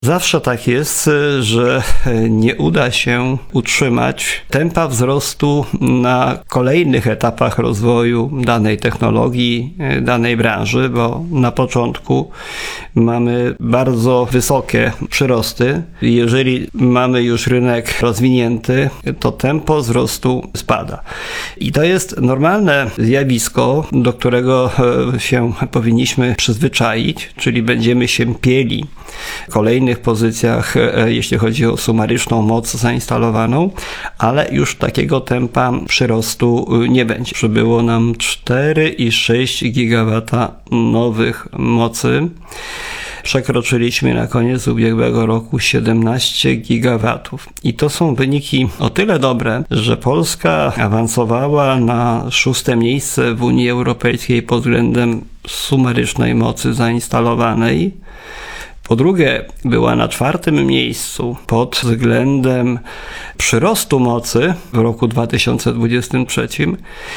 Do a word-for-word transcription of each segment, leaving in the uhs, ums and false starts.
Zawsze tak jest, że nie uda się utrzymać tempa wzrostu na kolejnych etapach rozwoju danej technologii, danej branży, bo na początku mamy bardzo wysokie przyrosty. Jeżeli mamy już rynek rozwinięty, to tempo wzrostu spada. I to jest normalne zjawisko, do którego się powinniśmy przyzwyczaić, czyli będziemy się pieli w kolejnych pozycjach, jeśli chodzi o sumaryczną moc zainstalowaną, ale już takiego tempa przyrostu nie będzie. Przybyło nam cztery i sześć gigawata nowych mocy. Przekroczyliśmy na koniec ubiegłego roku siedemnaście gigawatów. I to są wyniki o tyle dobre, że Polska awansowała na szóste miejsce w Unii Europejskiej pod względem sumarycznej mocy zainstalowanej. Po drugie, była na czwartym miejscu pod względem przyrostu mocy w roku dwa tysiące dwudziestym trzecim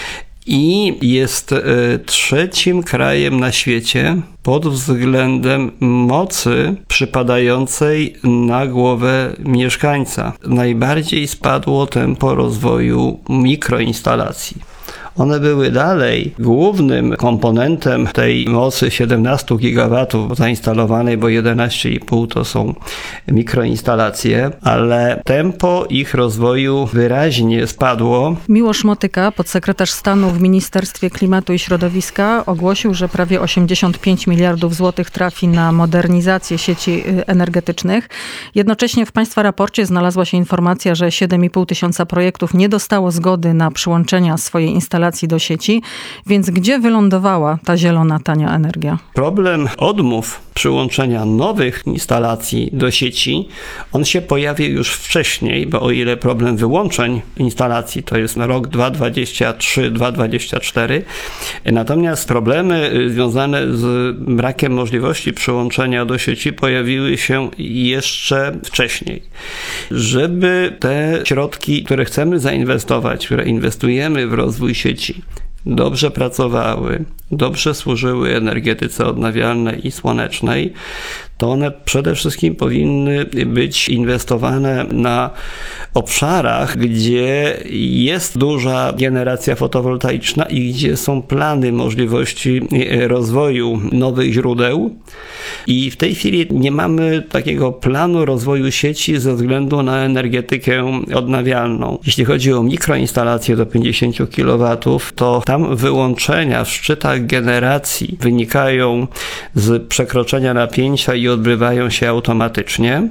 i jest trzecim krajem na świecie pod względem mocy przypadającej na głowę mieszkańca. Najbardziej spadło tempo rozwoju mikroinstalacji. One były dalej głównym komponentem tej mocy siedemnaście gigawatów zainstalowanej, bo jedenaście i pół to są mikroinstalacje, ale tempo ich rozwoju wyraźnie spadło. Miłosz Motyka, podsekretarz stanu w Ministerstwie Klimatu i Środowiska, ogłosił, że prawie osiemdziesiąt pięć miliardów złotych trafi na modernizację sieci energetycznych. Jednocześnie w państwa raporcie znalazła się informacja, że siedem i pół tysiąca projektów nie dostało zgody na przyłączenia swojej instalacji do sieci, więc gdzie wylądowała ta zielona, tania energia? Problem odmów przyłączenia nowych instalacji do sieci, on się pojawił już wcześniej, bo o ile problem wyłączeń instalacji to jest na rok dwa tysiące dwudziesty trzeci do dwa tysiące dwudziestego czwartego, natomiast problemy związane z brakiem możliwości przyłączenia do sieci pojawiły się jeszcze wcześniej. Żeby te środki, które chcemy zainwestować, które inwestujemy w rozwój sieci, dobrze pracowały, dobrze służyły energetyce odnawialnej i słonecznej, to one przede wszystkim powinny być inwestowane na obszarach, gdzie jest duża generacja fotowoltaiczna i gdzie są plany możliwości rozwoju nowych źródeł. I w tej chwili nie mamy takiego planu rozwoju sieci ze względu na energetykę odnawialną. Jeśli chodzi o mikroinstalacje do pięćdziesiąt kilowatów, to tam wyłączenia w szczytach generacji wynikają z przekroczenia napięcia i odbywają się automatycznie.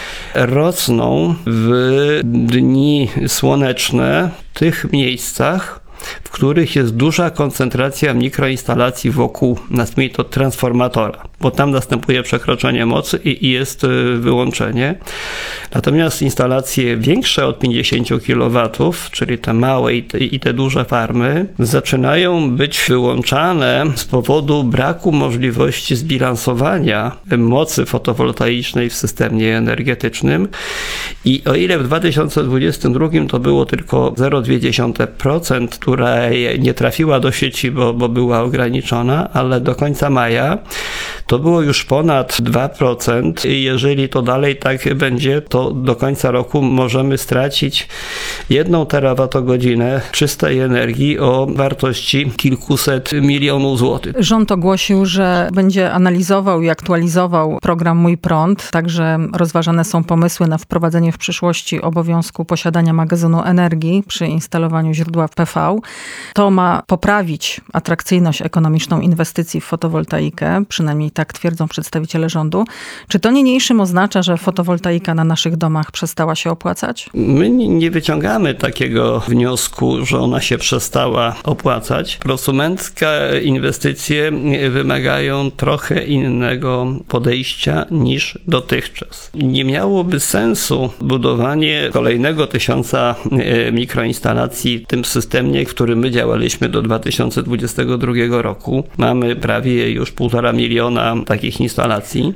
Rosną w dni słoneczne w tych miejscach, w których jest duża koncentracja mikroinstalacji wokół, nazwijmy to, transformatora, bo tam następuje przekroczenie mocy i, i jest wyłączenie. Natomiast instalacje większe od pięćdziesiąt kilowatów, czyli te małe i te, i te duże farmy, zaczynają być wyłączane z powodu braku możliwości zbilansowania mocy fotowoltaicznej w systemie energetycznym. I o ile w dwa tysiące dwudziestym drugim to było tylko zero przecinek dwa procent, która nie trafiła do sieci, bo, bo była ograniczona, ale do końca maja to było już ponad dwa procent. I jeżeli to dalej tak będzie, to do końca roku możemy stracić jedną terawatogodzinę czystej energii o wartości kilkuset milionów złotych. Rząd ogłosił, że będzie analizował i aktualizował program Mój Prąd. Także rozważane są pomysły na wprowadzenie w przyszłości obowiązku posiadania magazynu energii przy instalowaniu źródła P V. To ma poprawić atrakcyjność ekonomiczną inwestycji w fotowoltaikę, przynajmniej tak twierdzą przedstawiciele rządu. Czy to niniejszym oznacza, że fotowoltaika na naszych domach przestała się opłacać? My nie wyciągamy takiego wniosku, że ona się przestała opłacać. Prosumenckie inwestycje wymagają trochę innego podejścia niż dotychczas. Nie miałoby sensu budowanie kolejnego tysiąca mikroinstalacji w tym systemie, w którym my działaliśmy do dwa tysiące dwudziestego drugiego roku. Mamy prawie już półtora miliona takich instalacji,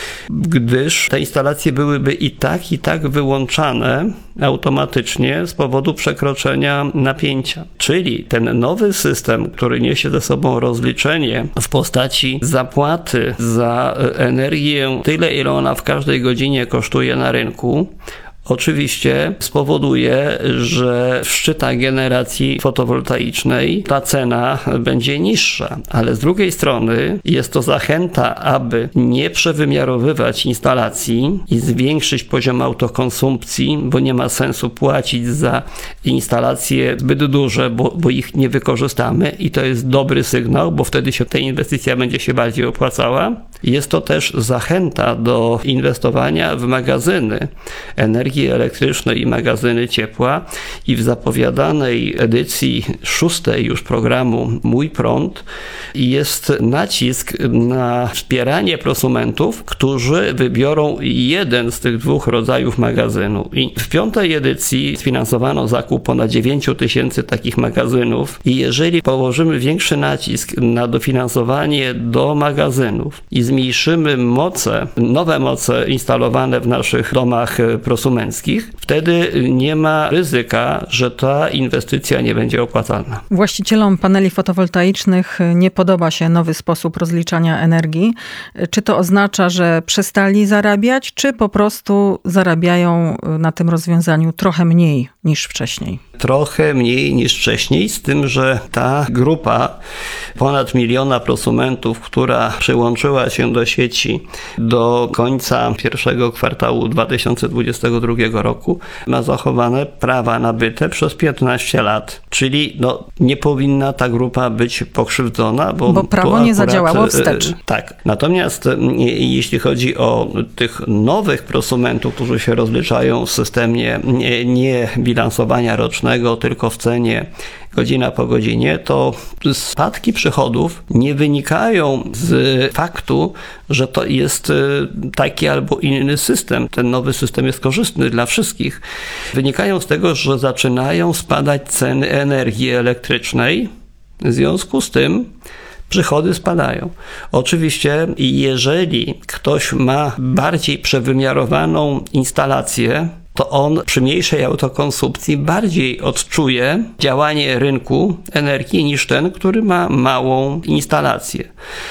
gdyż te instalacje byłyby i tak, i tak wyłączane automatycznie z powodu przekroczenia napięcia. Czyli ten nowy system, który niesie ze sobą rozliczenie w postaci zapłaty za energię, tyle ile ona w każdej godzinie kosztuje na rynku, oczywiście spowoduje, że w szczytach generacji fotowoltaicznej ta cena będzie niższa, ale z drugiej strony jest to zachęta, aby nie przewymiarowywać instalacji i zwiększyć poziom autokonsumpcji, bo nie ma sensu płacić za instalacje zbyt duże, bo, bo ich nie wykorzystamy i to jest dobry sygnał, bo wtedy się ta inwestycja będzie się bardziej opłacała. Jest to też zachęta do inwestowania w magazyny energii elektrycznej i magazyny ciepła i w zapowiadanej edycji szóstej już programu Mój Prąd jest nacisk na wspieranie prosumentów, którzy wybiorą jeden z tych dwóch rodzajów magazynu. I w piątej edycji sfinansowano zakup ponad dziewięć tysięcy takich magazynów i jeżeli położymy większy nacisk na dofinansowanie do magazynów i zmniejszymy moce, nowe moce instalowane w naszych domach prosumenckich, wtedy nie ma ryzyka, że ta inwestycja nie będzie opłacalna. Właścicielom paneli fotowoltaicznych nie podoba się nowy sposób rozliczania energii. Czy to oznacza, że przestali zarabiać, czy po prostu zarabiają na tym rozwiązaniu trochę mniej niż wcześniej? Trochę mniej niż wcześniej, z tym, że ta grupa ponad miliona prosumentów, która przyłączyła się do sieci do końca pierwszego kwartału dwa tysiące dwudziestego drugiego roku, ma zachowane prawa nabyte przez piętnaście lat. Czyli no, nie powinna ta grupa być pokrzywdzona, bo, bo prawo nie akurat zadziałało wstecz. Tak. Natomiast jeśli chodzi o tych nowych prosumentów, którzy się rozliczają w systemie nie, nie bilansowania rocznego, tylko w cenie godzina po godzinie, to spadki przychodów nie wynikają z faktu, że to jest taki albo inny system. Ten nowy system jest korzystny dla wszystkich. Wynikają z tego, że zaczynają spadać ceny energii elektrycznej. W związku z tym przychody spadają. Oczywiście, jeżeli ktoś ma bardziej przewymiarowaną instalację, to on przy mniejszej autokonsumpcji bardziej odczuje działanie rynku energii niż ten, który ma małą instalację.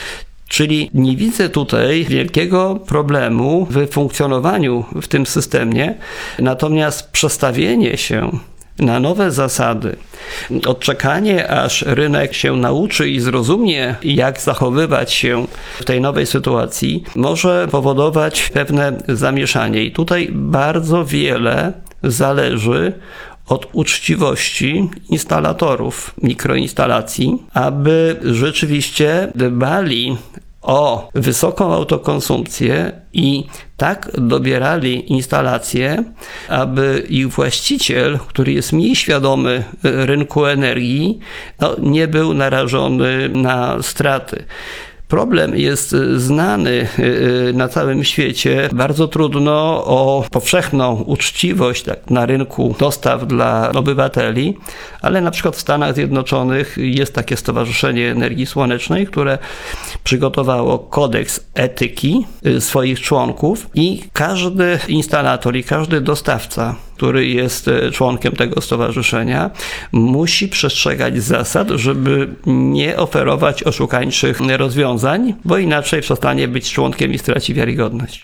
Czyli nie widzę tutaj wielkiego problemu w funkcjonowaniu w tym systemie, natomiast przestawienie się na nowe zasady, odczekanie aż rynek się nauczy i zrozumie, jak zachowywać się w tej nowej sytuacji, może powodować pewne zamieszanie. I tutaj bardzo wiele zależy od uczciwości instalatorów mikroinstalacji, aby rzeczywiście dbali o wysoką autokonsumpcję i tak dobierali instalacje, aby ich właściciel, który jest mniej świadomy rynku energii, no, nie był narażony na straty. Problem jest znany na całym świecie. Bardzo trudno o powszechną uczciwość tak, na rynku dostaw dla obywateli, ale na przykład w Stanach Zjednoczonych jest takie Stowarzyszenie Energii Słonecznej, które przygotowało kodeks etyki swoich członków i każdy instalator i każdy dostawca, który jest członkiem tego stowarzyszenia, musi przestrzegać zasad, żeby nie oferować oszukańczych rozwiązań, bo inaczej przestanie być członkiem i straci wiarygodność.